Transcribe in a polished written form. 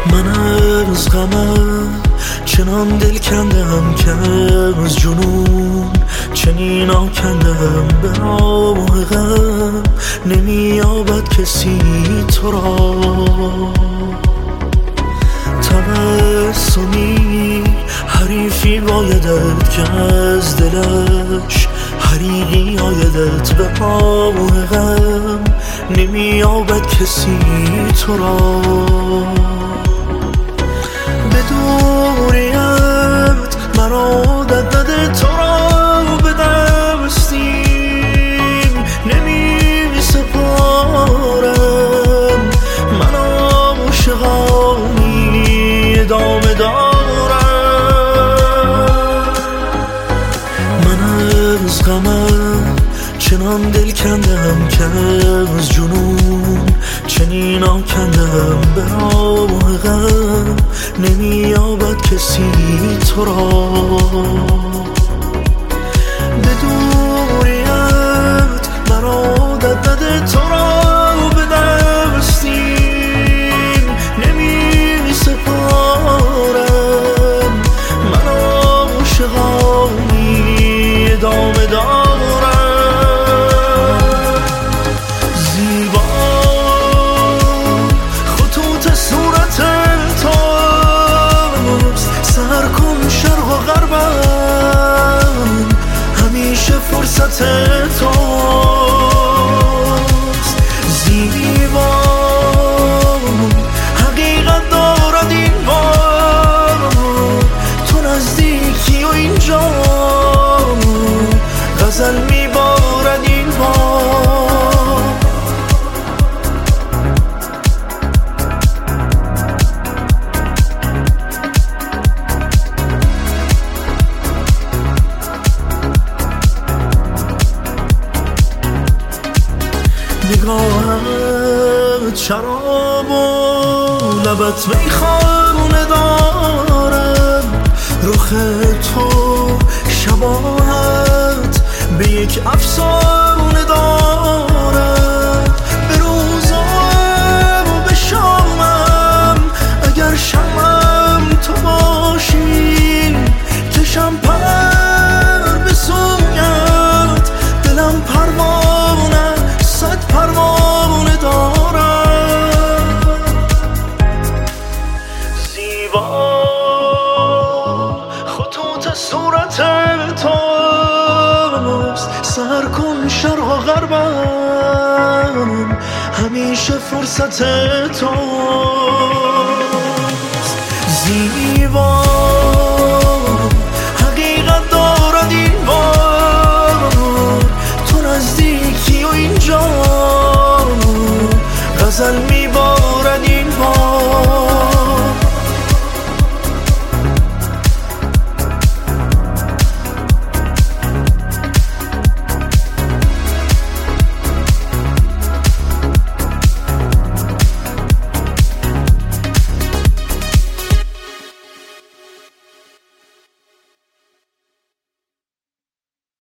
من از غمم چنان دل کندم که از جنون چنین آکندم، به راه غم نمییابد کسی تو را. تبسمی حریفی بایدت که از دلش حریقی آیدت، به راه غم نمییابد کسی تو را. به دوریت مرا عادت نده، تو را به دستیم نمی سپارم. من عاشقانی ادامه دارم. من از غمم چنان دل کندم که از جنون چنین آکندم، به راه غم نمییابد کسی تو را. به دوریت مرا عادت نده، تو را به دستیم نمی سپارم. من عاشقانی ادامه دارم. فرصت توست زیبا، حقیقت دارد این بار، تو نزدیکی و اینجا غزل میبارد این بار. نگاهت شراب و لبت میخانه دارم، رخ تو شباهت به یک افسانه دارد. به روزم و به شامم اگر شمم تو باشی، کشم پر به سویت، دلم پروانه صد پروانه دارم. زیبا خطوط صورت توست، سر کن شرق و غربم همیشه فرصت توست.